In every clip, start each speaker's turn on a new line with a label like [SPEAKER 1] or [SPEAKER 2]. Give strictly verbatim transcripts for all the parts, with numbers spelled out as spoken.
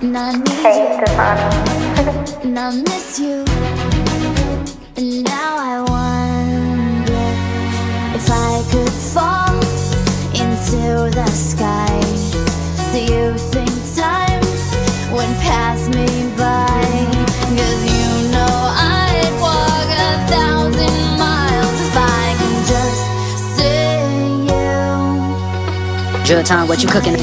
[SPEAKER 1] And I need
[SPEAKER 2] Hey,
[SPEAKER 1] you,
[SPEAKER 2] Stefani.
[SPEAKER 1] and I miss you. And now I wonder if I could fall into the sky. Do you think time would pass me by? 'Cause you know I'd walk a thousand miles if I can just see you.
[SPEAKER 3] Drill time, what you cooking?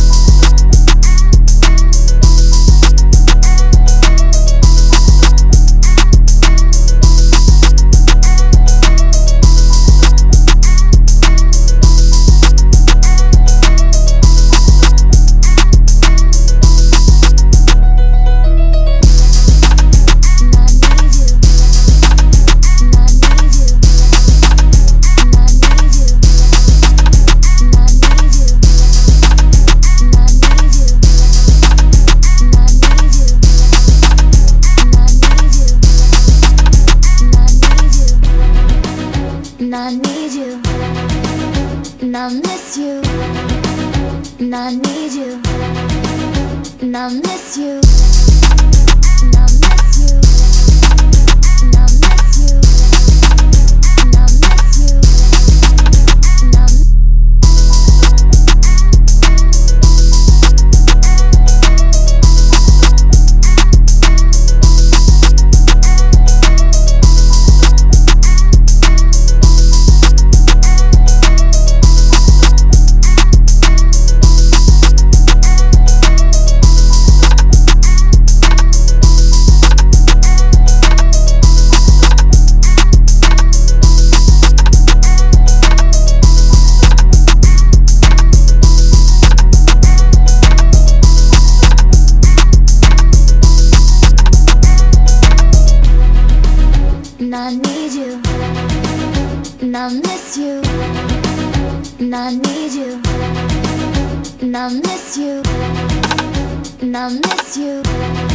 [SPEAKER 1] And I need you, and I miss you. And I need you, and I miss you. And I miss you, and I miss you. And I miss you, and I miss And I need you, and I miss you. And I need you, and I miss you. And I miss you.